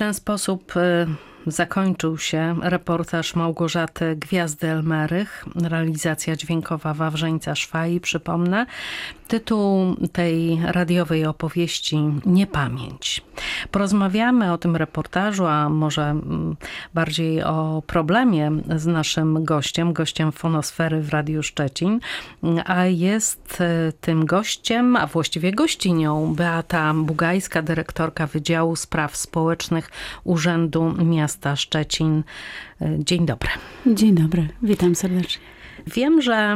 ten sposób zakończył się reportaż Małgorzaty Gwiazdy-Elmerych, realizacja dźwiękowa Wawrzeńca Szwai, przypomnę. Tytuł tej radiowej opowieści Niepamięć. Porozmawiamy o tym reportażu, a może bardziej o problemie z naszym gościem Fonosfery w Radiu Szczecin, a jest tym gościem, a właściwie gościnią Beata Bugajska, dyrektorka Wydziału Spraw Społecznych Urzędu Miasta Szczecin. Dzień dobry. Dzień dobry, witam serdecznie. Wiem, że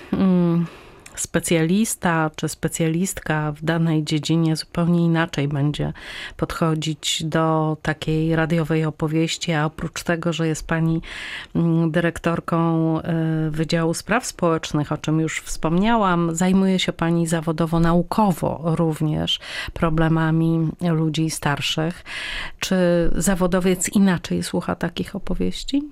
specjalista czy specjalistka w danej dziedzinie zupełnie inaczej będzie podchodzić do takiej radiowej opowieści, a oprócz tego, że jest pani dyrektorką Wydziału Spraw Społecznych, o czym już wspomniałam, zajmuje się pani zawodowo, naukowo również problemami ludzi starszych. Czy zawodowiec inaczej słucha takich opowieści?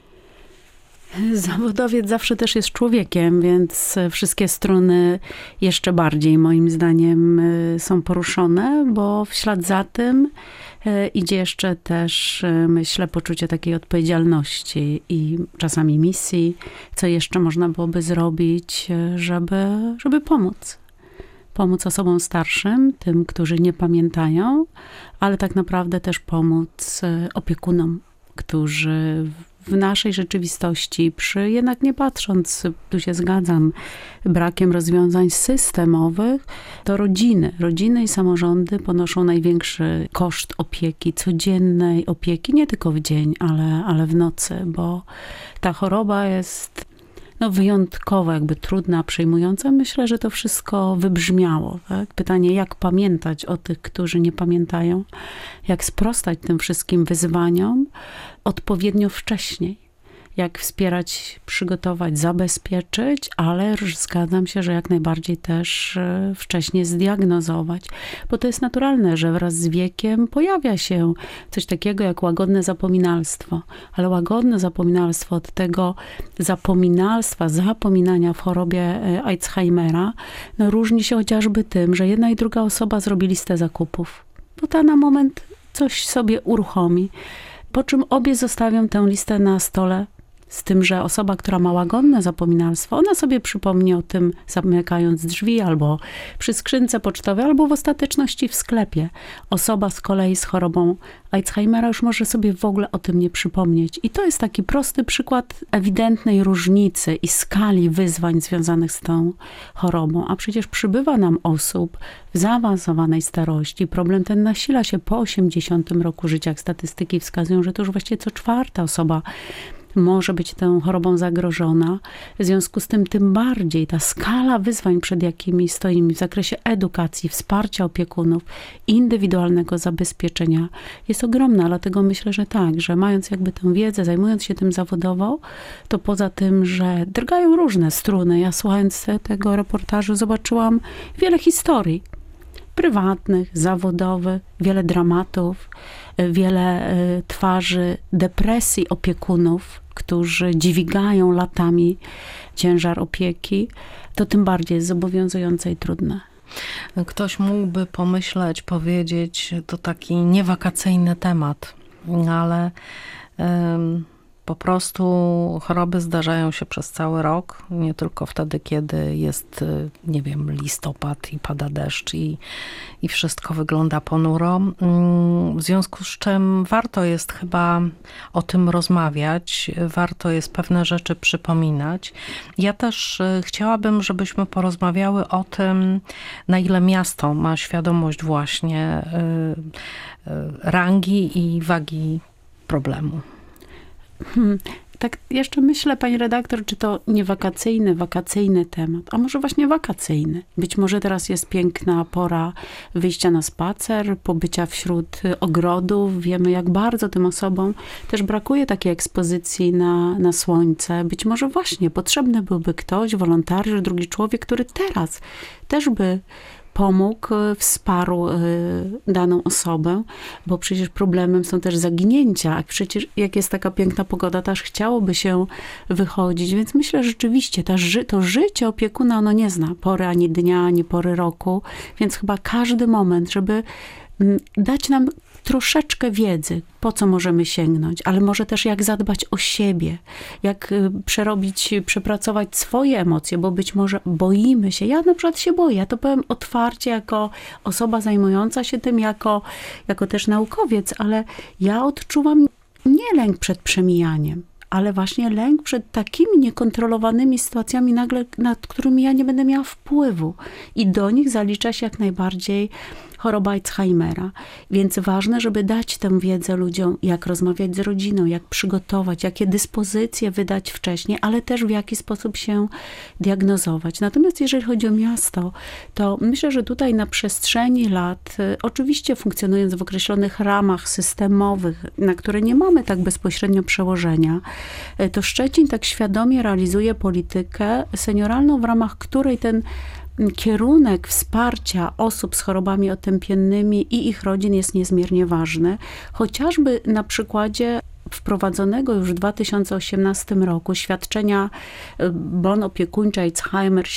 Zawodowiec zawsze też jest człowiekiem, więc wszystkie strony jeszcze bardziej moim zdaniem są poruszone, bo w ślad za tym idzie jeszcze też, myślę, poczucie takiej odpowiedzialności i czasami misji, co jeszcze można byłoby zrobić, żeby pomóc. Pomóc osobom starszym, tym, którzy nie pamiętają, ale tak naprawdę też pomóc opiekunom, którzy w naszej rzeczywistości, jednak nie patrząc, tu się zgadzam, brakiem rozwiązań systemowych, to rodziny i samorządy ponoszą największy koszt opieki, codziennej opieki, nie tylko w dzień, ale w nocy, bo ta choroba jest wyjątkowo jakby trudna, przejmująca. Myślę, że to wszystko wybrzmiało. Tak? Pytanie, jak pamiętać o tych, którzy nie pamiętają, jak sprostać tym wszystkim wyzwaniom odpowiednio wcześniej. Jak wspierać, przygotować, zabezpieczyć, ale zgadzam się, że jak najbardziej też wcześniej zdiagnozować. Bo to jest naturalne, że wraz z wiekiem pojawia się coś takiego jak łagodne zapominalstwo. Ale łagodne zapominalstwo od tego zapominania w chorobie Alzheimera, różni się chociażby tym, że jedna i druga osoba zrobi listę zakupów. Bo ta na moment coś sobie uruchomi. Po czym obie zostawią tę listę na stole. Z tym, że osoba, która ma łagodne zapominalstwo, ona sobie przypomni o tym, zamykając drzwi, albo przy skrzynce pocztowej, albo w ostateczności w sklepie. Osoba z kolei z chorobą Alzheimera już może sobie w ogóle o tym nie przypomnieć. I to jest taki prosty przykład ewidentnej różnicy i skali wyzwań związanych z tą chorobą. A przecież przybywa nam osób w zaawansowanej starości. Problem ten nasila się po 80 roku życia. Jak statystyki wskazują, że to już właściwie co czwarta osoba może być tą chorobą zagrożona. W związku z tym bardziej ta skala wyzwań, przed jakimi stoimy w zakresie edukacji, wsparcia opiekunów, indywidualnego zabezpieczenia jest ogromna. Dlatego myślę, że tak, że mając jakby tę wiedzę, zajmując się tym zawodowo, to poza tym, że drgają różne struny. Ja słuchając tego reportażu zobaczyłam wiele historii prywatnych, zawodowych, wiele dramatów, wiele twarzy depresji opiekunów, którzy dźwigają latami ciężar opieki, to tym bardziej jest zobowiązujące i trudne. Ktoś mógłby pomyśleć, powiedzieć, to taki niewakacyjny temat, ale po prostu choroby zdarzają się przez cały rok, nie tylko wtedy, kiedy jest, nie wiem, listopad i pada deszcz i wszystko wygląda ponuro. W związku z czym warto jest chyba o tym rozmawiać, warto jest pewne rzeczy przypominać. Ja też chciałabym, żebyśmy porozmawiały o tym, na ile miasto ma świadomość właśnie rangi i wagi problemu. Tak jeszcze myślę, pani redaktor, czy to nie wakacyjny temat, a może właśnie wakacyjny. Być może teraz jest piękna pora wyjścia na spacer, pobycia wśród ogrodów. Wiemy, jak bardzo tym osobom też brakuje takiej ekspozycji na słońce. Być może właśnie potrzebny byłby ktoś, wolontariusz, drugi człowiek, który teraz też by pomógł, wsparł daną osobę, bo przecież problemem są też zaginięcia, a przecież jak jest taka piękna pogoda, to aż chciałoby się wychodzić, więc myślę, że rzeczywiście to życie opiekuna, ono nie zna pory ani dnia, ani pory roku, więc chyba każdy moment, żeby dać nam troszeczkę wiedzy, po co możemy sięgnąć, ale może też jak zadbać o siebie, jak przepracować swoje emocje, bo być może boimy się. Ja na przykład się boję, ja to powiem otwarcie jako osoba zajmująca się tym, jako też naukowiec, ale ja odczuwam nie lęk przed przemijaniem, ale właśnie lęk przed takimi niekontrolowanymi sytuacjami nagle, nad którymi ja nie będę miała wpływu. I do nich zalicza się jak najbardziej choroba Alzheimera. Więc ważne, żeby dać tę wiedzę ludziom, jak rozmawiać z rodziną, jak przygotować, jakie dyspozycje wydać wcześniej, ale też w jaki sposób się diagnozować. Natomiast jeżeli chodzi o miasto, to myślę, że tutaj na przestrzeni lat, oczywiście funkcjonując w określonych ramach systemowych, na które nie mamy tak bezpośrednio przełożenia, to Szczecin tak świadomie realizuje politykę senioralną, w ramach której ten kierunek wsparcia osób z chorobami otępiennymi i ich rodzin jest niezmiernie ważny. Chociażby na przykładzie wprowadzonego już w 2018 roku świadczenia bon opiekuńcze Alzheimer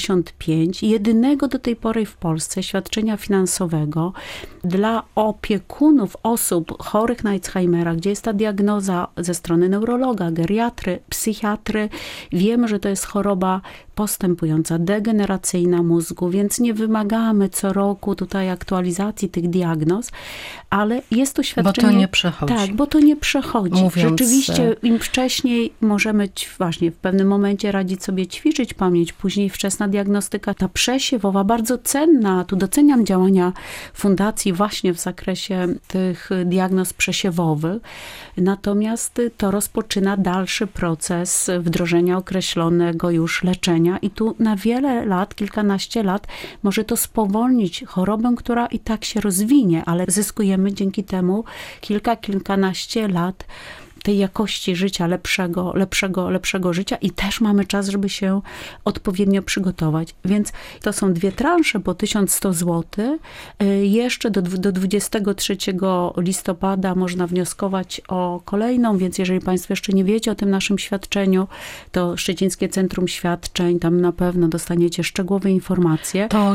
75, jedynego do tej pory w Polsce świadczenia finansowego dla opiekunów osób chorych na Alzheimera, gdzie jest ta diagnoza ze strony neurologa, geriatry, psychiatry. Wiemy, że to jest choroba postępująca, degeneracyjna mózgu, więc nie wymagamy co roku tutaj aktualizacji tych diagnoz, ale jest to świadczenie... Bo to nie przechodzi. Tak, bo to nie przechodzi. Mówiąc... Rzeczywiście im wcześniej możemy właśnie w pewnym momencie radzić sobie ćwiczyć pamięć, później wczesna diagnostyka, ta przesiewowa, bardzo cenna. Tu doceniam działania fundacji właśnie w zakresie tych diagnoz przesiewowych. Natomiast to rozpoczyna dalszy proces wdrożenia określonego już leczenia i tu na wiele lat, kilkanaście lat może to spowolnić chorobę, która i tak się rozwinie, ale zyskujemy dzięki temu kilkanaście lat tej jakości życia, lepszego życia i też mamy czas, żeby się odpowiednio przygotować. Więc to są dwie transze po 1100 zł. Jeszcze do 23 listopada można wnioskować o kolejną, więc jeżeli Państwo jeszcze nie wiecie o tym naszym świadczeniu, to Szczecińskie Centrum Świadczeń, tam na pewno dostaniecie szczegółowe informacje. To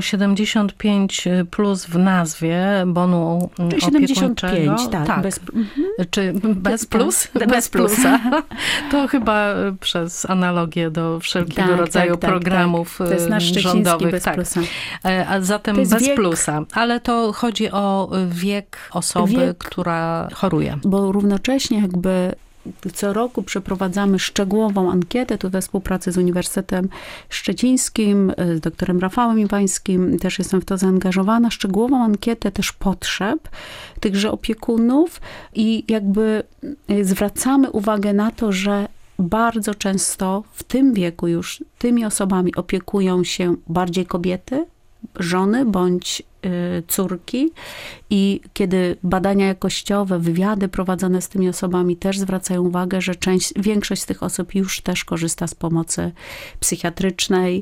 75 plus w nazwie bonu opiekuńczego. 75, tak. Czy bez plus? Bez plusa. To chyba przez analogię do wszelkiego rodzaju programów To jest nasz rządowych. bez plusa. A zatem bez plusa. Ale to chodzi o wiek osoby, która choruje. Bo równocześnie jakby co roku przeprowadzamy szczegółową ankietę, tu we współpracy z Uniwersytetem Szczecińskim, z doktorem Rafałem Iwańskim, też jestem w to zaangażowana, szczegółową ankietę też potrzeb tychże opiekunów i jakby zwracamy uwagę na to, że bardzo często w tym wieku już tymi osobami opiekują się bardziej kobiety, żony bądź córki i kiedy badania jakościowe, wywiady prowadzone z tymi osobami też zwracają uwagę, że większość z tych osób już też korzysta z pomocy psychiatrycznej,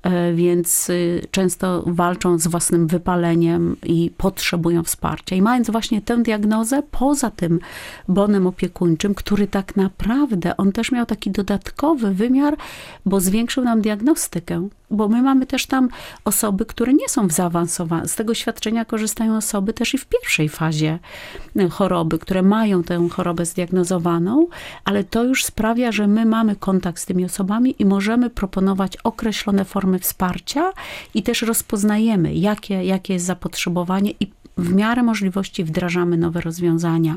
więc często walczą z własnym wypaleniem i potrzebują wsparcia. I mając właśnie tę diagnozę, poza tym bonem opiekuńczym, który tak naprawdę, on też miał taki dodatkowy wymiar, bo zwiększył nam diagnostykę, bo my mamy też tam osoby, które nie są w zaawansowanym. Z tego świadczenia korzystają osoby też i w pierwszej fazie choroby, które mają tę chorobę zdiagnozowaną, ale to już sprawia, że my mamy kontakt z tymi osobami i możemy proponować określone formy wsparcia i też rozpoznajemy, jakie jest zapotrzebowanie i w miarę możliwości wdrażamy nowe rozwiązania.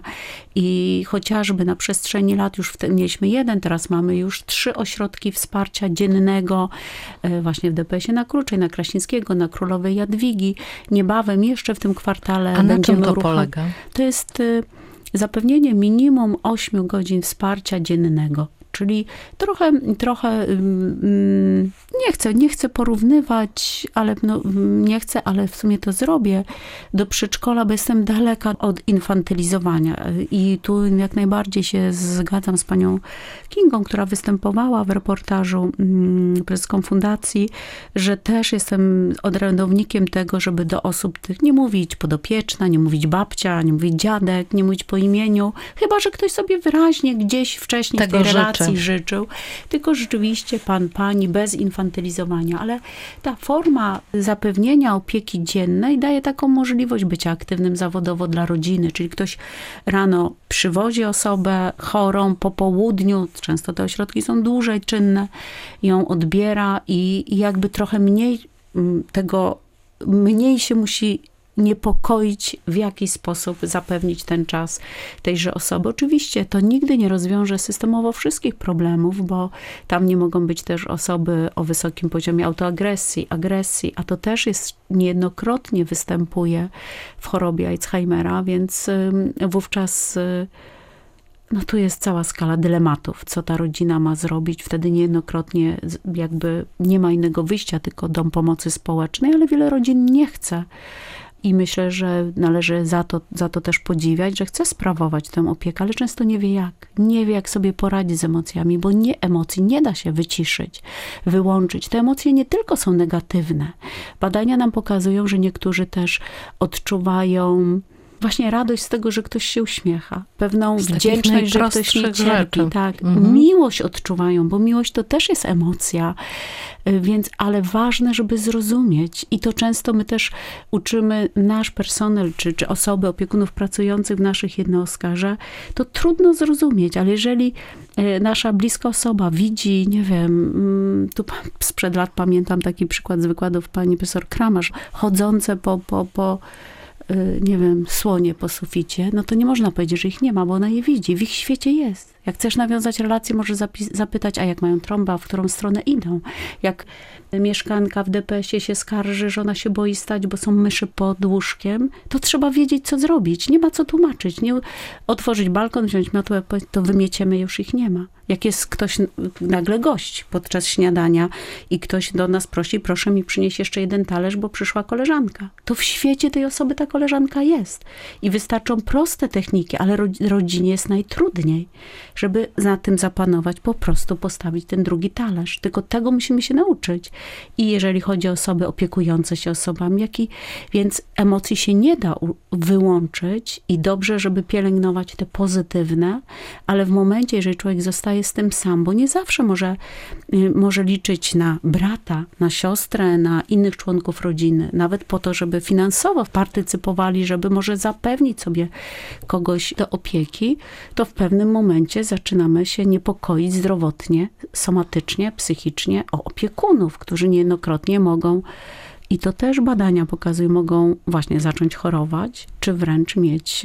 I chociażby na przestrzeni lat już mieliśmy jeden, teraz mamy już 3 ośrodki wsparcia dziennego, właśnie w DPS-ie na Kruczej, na Kraśnickiego, na Królowej Jadwigi. Niebawem jeszcze w tym kwartale A na będziemy czym to polega? To jest zapewnienie minimum 8 godzin wsparcia dziennego. Czyli trochę nie chcę porównywać, ale w sumie to zrobię do przedszkola, bo jestem daleka od infantylizowania. I tu jak najbardziej się zgadzam z panią Kingą, która występowała w reportażu prezeską fundacji, że też jestem orędownikiem tego, żeby do osób tych nie mówić podopieczna, nie mówić babcia, nie mówić dziadek, nie mówić po imieniu, chyba że ktoś sobie wyraźnie gdzieś wcześniej w tej relacji pensji życzył, tylko rzeczywiście pan, pani bez infantylizowania, ale ta forma zapewnienia opieki dziennej daje taką możliwość bycia aktywnym zawodowo dla rodziny, czyli ktoś rano przywozi osobę chorą, po południu, często te ośrodki są dłużej czynne, ją odbiera i jakby trochę mniej się musi niepokoić, w jaki sposób zapewnić ten czas tejże osoby. Oczywiście to nigdy nie rozwiąże systemowo wszystkich problemów, bo tam nie mogą być też osoby o wysokim poziomie autoagresji, agresji, a to też niejednokrotnie występuje w chorobie Alzheimera, więc wówczas tu jest cała skala dylematów, co ta rodzina ma zrobić. Wtedy niejednokrotnie jakby nie ma innego wyjścia, tylko dom pomocy społecznej, ale wiele rodzin nie chce. I myślę, że należy za to też podziwiać, że chce sprawować tę opiekę, ale często nie wie jak. Nie wie, jak sobie poradzić z emocjami, bo emocji nie da się wyciszyć, wyłączyć. Te emocje nie tylko są negatywne. Badania nam pokazują, że niektórzy też odczuwają właśnie radość z tego, że ktoś się uśmiecha. Pewną wdzięczność, że ktoś nie cierpi. Tak. Miłość odczuwają, bo miłość to też jest emocja. Więc, ale ważne, żeby zrozumieć. I to często my też uczymy nasz personel, czy osoby, opiekunów pracujących w naszych jednostkach, że to trudno zrozumieć, ale jeżeli nasza bliska osoba widzi, nie wiem, tu sprzed lat pamiętam taki przykład z wykładów pani profesor Kramarz, chodzące po nie wiem, słonie po suficie, no to nie można powiedzieć, że ich nie ma, bo ona je widzi. W ich świecie jest. Jak chcesz nawiązać relację, możesz zapytać, a jak mają trąbę, w którą stronę idą. Jak mieszkanka w DPS-ie się skarży, że ona się boi stać, bo są myszy pod łóżkiem, to trzeba wiedzieć, co zrobić. Nie ma co tłumaczyć. Nie otworzyć balkon, wziąć miotłę, to wymieciemy, już ich nie ma. Jak jest ktoś, nagle gość podczas śniadania i ktoś do nas prosi, proszę mi przynieść jeszcze jeden talerz, bo przyszła koleżanka. To w świecie tej osoby ta koleżanka jest. I wystarczą proste techniki, ale rodzinie jest najtrudniej, żeby na tym zapanować, po prostu postawić ten drugi talerz. Tylko tego musimy się nauczyć. I jeżeli chodzi o osoby opiekujące się osobami, więc emocji się nie da wyłączyć i dobrze, żeby pielęgnować te pozytywne, ale w momencie, jeżeli człowiek zostaje z tym sam, bo nie zawsze może liczyć na brata, na siostrę, na innych członków rodziny, nawet po to, żeby finansowo partycypowali, żeby może zapewnić sobie kogoś do opieki, to w pewnym momencie zaczynamy się niepokoić zdrowotnie, somatycznie, psychicznie o opiekunów, którzy niejednokrotnie mogą, i to też badania pokazują, mogą właśnie zacząć chorować, czy wręcz mieć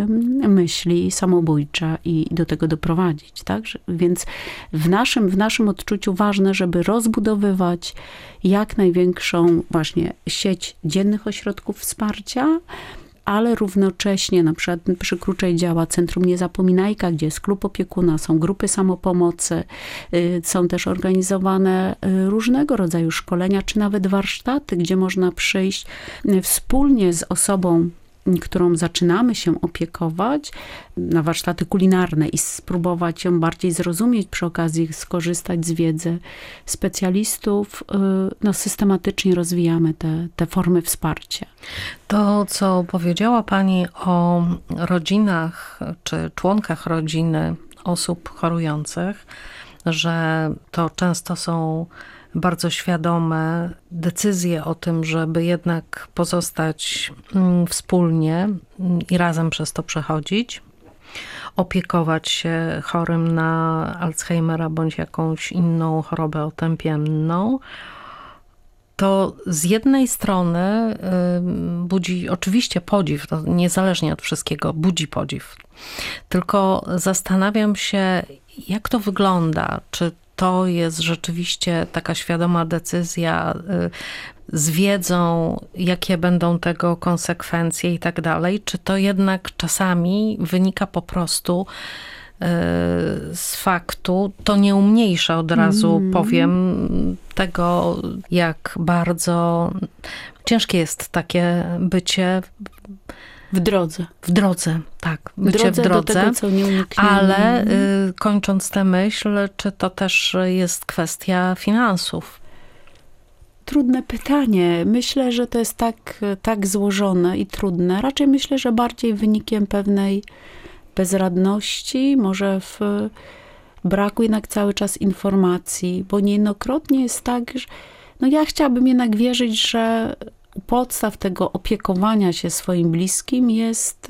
myśli samobójcze i do tego doprowadzić. Tak? Więc w naszym odczuciu ważne, żeby rozbudowywać jak największą właśnie sieć dziennych ośrodków wsparcia, ale równocześnie na przykład przy Kruczej działa Centrum Niezapominajka, gdzie jest klub opiekuna, są grupy samopomocy, są też organizowane różnego rodzaju szkolenia, czy nawet warsztaty, gdzie można przyjść wspólnie z osobą, którą zaczynamy się opiekować, na warsztaty kulinarne i spróbować ją bardziej zrozumieć, przy okazji skorzystać z wiedzy specjalistów. Systematycznie rozwijamy te formy wsparcia. To, co powiedziała pani o rodzinach, czy członkach rodziny osób chorujących, że to często są bardzo świadome decyzje o tym, żeby jednak pozostać wspólnie i razem przez to przechodzić, opiekować się chorym na Alzheimera bądź jakąś inną chorobę otępienną, to z jednej strony budzi oczywiście podziw, to niezależnie od wszystkiego, budzi podziw. Tylko zastanawiam się, jak to wygląda, czy to jest rzeczywiście taka świadoma decyzja z wiedzą, jakie będą tego konsekwencje i tak dalej, czy to jednak czasami wynika po prostu z faktu, to nie umniejsza od razu, powiem, tego, jak bardzo ciężkie jest takie bycie w drodze. W drodze, tak. Bycie w drodze, do tego, co nieuniknione. Ale kończąc tę myśl, czy to też jest kwestia finansów? Trudne pytanie. Myślę, że to jest tak złożone i trudne. Raczej myślę, że bardziej wynikiem pewnej bezradności, może braku jednak cały czas informacji, bo niejednokrotnie jest tak, że no ja chciałabym jednak wierzyć, że u podstaw tego opiekowania się swoim bliskim jest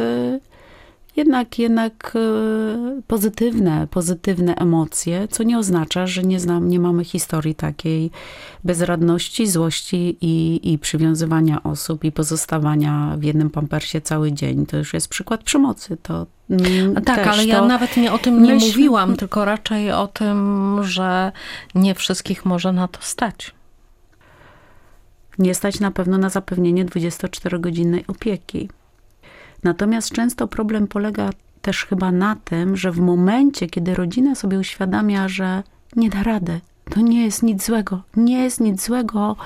jednak pozytywne emocje, co nie oznacza, że nie mamy historii takiej bezradności, złości i przywiązywania osób i pozostawania w jednym pampersie cały dzień. To już jest przykład przemocy. Tak, ale ja nawet nie o tym nie mówiłam, tylko raczej o tym, że nie wszystkich może na to stać. Nie stać na pewno na zapewnienie 24-godzinnej opieki. Natomiast często problem polega też chyba na tym, że w momencie, kiedy rodzina sobie uświadamia, że nie da rady, to nie jest nic złego. Nie jest nic złego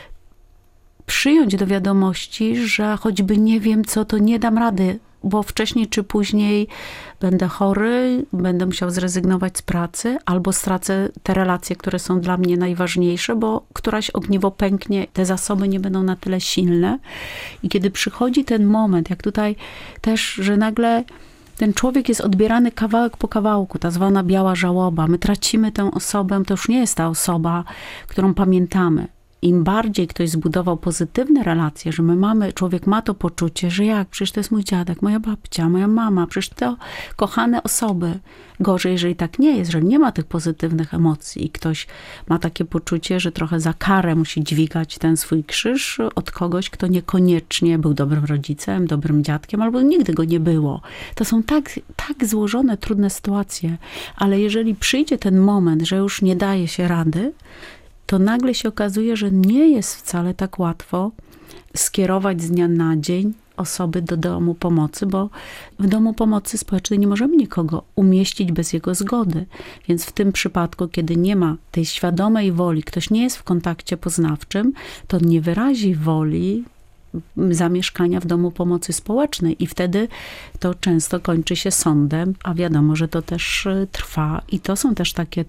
przyjąć do wiadomości, że choćby nie wiem co, to nie dam rady, bo wcześniej czy później będę chory, będę musiał zrezygnować z pracy, albo stracę te relacje, które są dla mnie najważniejsze, bo któraś ogniwo pęknie, te zasoby nie będą na tyle silne. I kiedy przychodzi ten moment, jak tutaj też, że nagle ten człowiek jest odbierany kawałek po kawałku, ta zwana biała żałoba. My tracimy tę osobę, to już nie jest ta osoba, którą pamiętamy. Im bardziej ktoś zbudował pozytywne relacje, że człowiek ma to poczucie, że przecież to jest mój dziadek, moja babcia, moja mama, przecież to kochane osoby. Gorzej, jeżeli tak nie jest, jeżeli nie ma tych pozytywnych emocji i ktoś ma takie poczucie, że trochę za karę musi dźwigać ten swój krzyż od kogoś, kto niekoniecznie był dobrym rodzicem, dobrym dziadkiem, albo nigdy go nie było. To są tak złożone, trudne sytuacje, ale jeżeli przyjdzie ten moment, że już nie daje się rady, to nagle się okazuje, że nie jest wcale tak łatwo skierować z dnia na dzień osoby do domu pomocy, bo w domu pomocy społecznej nie możemy nikogo umieścić bez jego zgody. Więc w tym przypadku, kiedy nie ma tej świadomej woli, ktoś nie jest w kontakcie poznawczym, to nie wyrazi woli zamieszkania w domu pomocy społecznej i wtedy to często kończy się sądem, a wiadomo, że to też trwa i to są też takie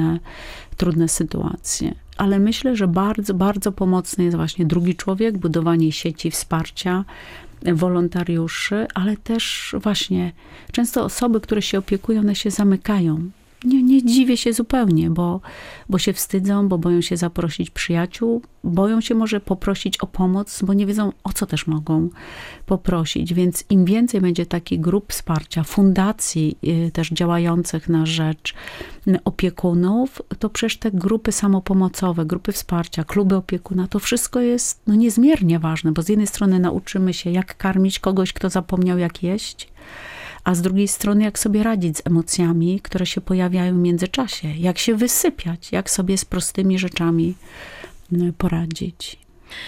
trudne sytuacje. Ale myślę, że bardzo, bardzo pomocny jest właśnie drugi człowiek, budowanie sieci wsparcia, wolontariuszy, ale też właśnie często osoby, które się opiekują, one się zamykają. Nie dziwię się zupełnie, bo się wstydzą, bo boją się zaprosić przyjaciół, boją się może poprosić o pomoc, bo nie wiedzą, o co też mogą poprosić. Więc im więcej będzie takich grup wsparcia, fundacji też działających na rzecz opiekunów, to przecież te grupy samopomocowe, grupy wsparcia, kluby opiekuna, to wszystko jest niezmiernie ważne, bo z jednej strony nauczymy się, jak karmić kogoś, kto zapomniał, jak jeść, a z drugiej strony, jak sobie radzić z emocjami, które się pojawiają w międzyczasie, jak się wysypiać, jak sobie z prostymi rzeczami poradzić.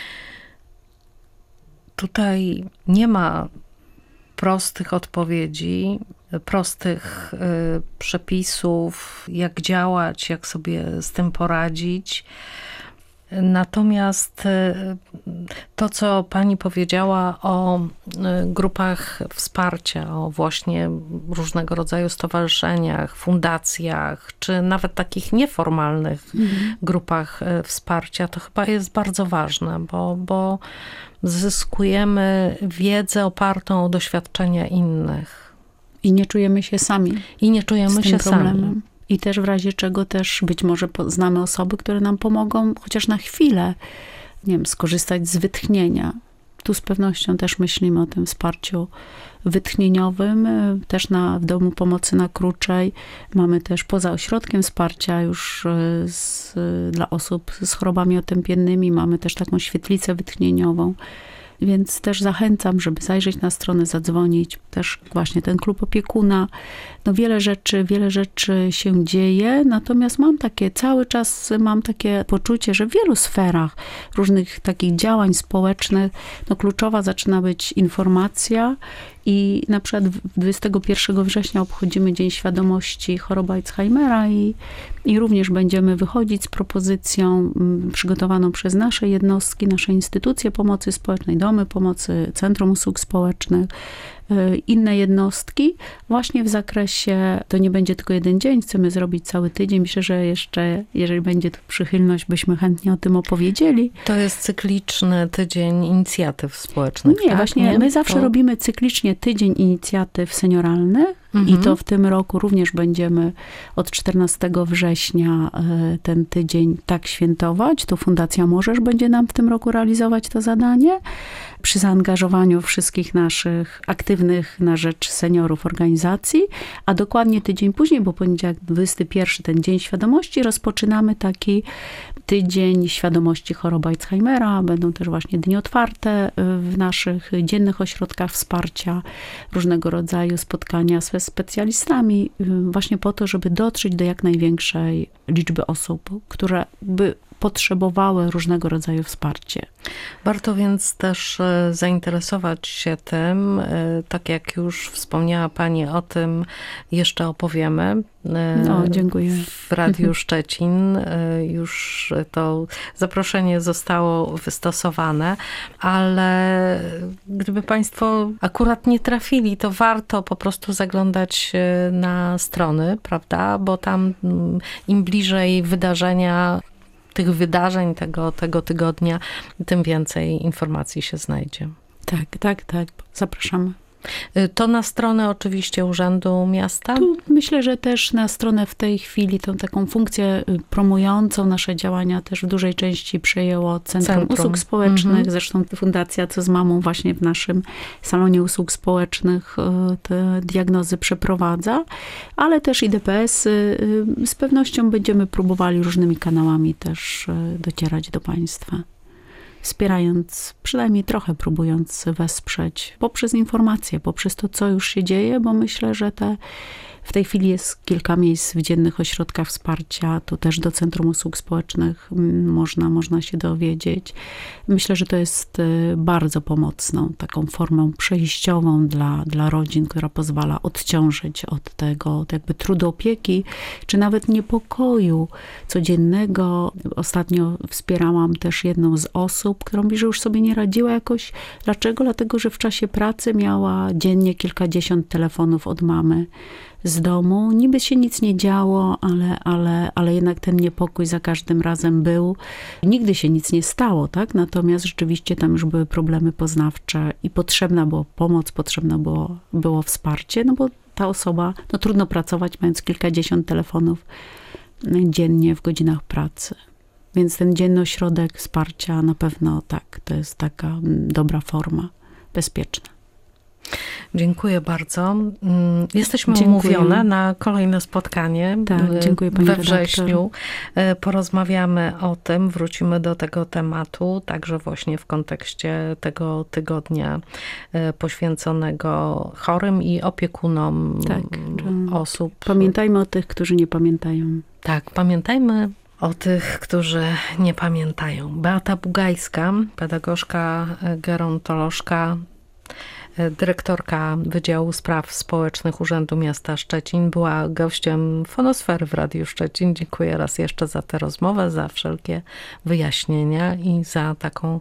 Tutaj nie ma prostych odpowiedzi, prostych przepisów, jak działać, jak sobie z tym poradzić. Natomiast to, co pani powiedziała o grupach wsparcia, o właśnie różnego rodzaju stowarzyszeniach, fundacjach, czy nawet takich nieformalnych grupach wsparcia, to chyba jest bardzo ważne, bo zyskujemy wiedzę opartą o doświadczenia innych. I nie czujemy się sami. Sami. I też w razie czego też być może znamy osoby, które nam pomogą chociaż na chwilę, nie wiem, skorzystać z wytchnienia. Tu z pewnością też myślimy o tym wsparciu wytchnieniowym. Też w Domu Pomocy na Kruczej mamy też poza ośrodkiem wsparcia już dla osób z chorobami otępiennymi. Mamy też taką świetlicę wytchnieniową. Więc też zachęcam, żeby zajrzeć na stronę, zadzwonić. Też właśnie ten klub opiekuna. Wiele rzeczy się dzieje, natomiast cały czas mam takie poczucie, że w wielu sferach różnych takich działań społecznych, kluczowa zaczyna być informacja i na przykład 21 września obchodzimy Dzień Świadomości choroby Alzheimera i również będziemy wychodzić z propozycją przygotowaną przez nasze jednostki, nasze instytucje pomocy społecznej, domy pomocy, Centrum Usług Społecznych, inne jednostki. Właśnie w zakresie, to nie będzie tylko jeden dzień, chcemy zrobić cały tydzień. Myślę, że jeszcze, jeżeli będzie tu przychylność, byśmy chętnie o tym opowiedzieli. To jest cykliczny tydzień inicjatyw społecznych, Nie, tak? właśnie my zawsze robimy cyklicznie tydzień inicjatyw senioralnych. I to w tym roku również będziemy od 14 września ten tydzień tak świętować. Tu Fundacja Możesz będzie nam w tym roku realizować to zadanie. Przy zaangażowaniu wszystkich naszych aktywnych na rzecz seniorów organizacji, a dokładnie tydzień później, bo poniedziałek 21, ten Dzień Świadomości, rozpoczynamy taki tydzień świadomości choroby Alzheimera. Będą też właśnie dni otwarte w naszych dziennych ośrodkach wsparcia, różnego rodzaju spotkania ze specjalistami, właśnie po to, żeby dotrzeć do jak największej liczby osób, które by potrzebowały różnego rodzaju wsparcia. Warto więc też zainteresować się tym, tak jak już wspomniała Pani o tym, jeszcze opowiemy. No, dziękuję. W Radiu Szczecin już to zaproszenie zostało wystosowane, ale gdyby Państwo akurat nie trafili, to warto po prostu zaglądać na strony, prawda? Bo tam im bliżej wydarzenia, tych wydarzeń tego tygodnia, tym więcej informacji się znajdzie. Tak. Zapraszamy. To na stronę oczywiście Urzędu Miasta? Tu myślę, że też na stronę w tej chwili tą taką funkcję promującą nasze działania też w dużej części przejęło Centrum Usług Społecznych. Zresztą Fundacja Co z Mamą właśnie w naszym salonie usług społecznych te diagnozy przeprowadza, ale też i DPS z pewnością będziemy próbowali różnymi kanałami też docierać do Państwa. Wspierając, przynajmniej trochę próbując wesprzeć poprzez informacje, poprzez to, co już się dzieje, bo myślę, że w tej chwili jest kilka miejsc w dziennych ośrodkach wsparcia, tu też do Centrum Usług Społecznych można się dowiedzieć. Myślę, że to jest bardzo pomocną, taką formą przejściową dla rodzin, która pozwala odciążyć od tego jakby trudu opieki, czy nawet niepokoju codziennego. Ostatnio wspierałam też jedną z osób, która mówi, że już sobie nie radziła jakoś. Dlaczego? Dlatego, że w czasie pracy miała dziennie kilkadziesiąt telefonów od mamy z domu. Niby się nic nie działo, ale jednak ten niepokój za każdym razem był. Nigdy się nic nie stało, tak? Natomiast rzeczywiście tam już były problemy poznawcze i potrzebna była pomoc, potrzebne było wsparcie, no bo ta osoba, no trudno pracować mając kilkadziesiąt telefonów dziennie w godzinach pracy. Więc ten dzienny ośrodek wsparcia na pewno tak, to jest taka dobra forma, bezpieczna. Dziękuję bardzo. Jesteśmy umówione na kolejne spotkanie. Tak, dziękuję pani we redaktor. wrześniu. Porozmawiamy o tym, wrócimy do tego tematu, także właśnie w kontekście tego tygodnia poświęconego chorym i opiekunom osób. Pamiętajmy o tych, którzy nie pamiętają. Tak, pamiętajmy o tych, którzy nie pamiętają. Beata Bugajska, pedagogzka, gerontolożka, dyrektorka Wydziału Spraw Społecznych Urzędu Miasta Szczecin, była gościem Fonosfery w Radiu Szczecin. Dziękuję raz jeszcze za tę rozmowę, za wszelkie wyjaśnienia i za taką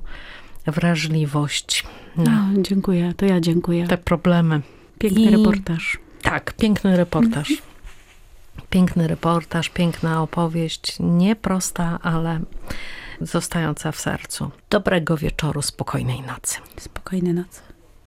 wrażliwość na dziękuję, to ja dziękuję. te problemy. Piękny reportaż. Tak, piękny reportaż. Piękny reportaż, piękna opowieść, nieprosta, ale zostająca w sercu. Dobrego wieczoru, spokojnej nocy. Spokojnej nocy.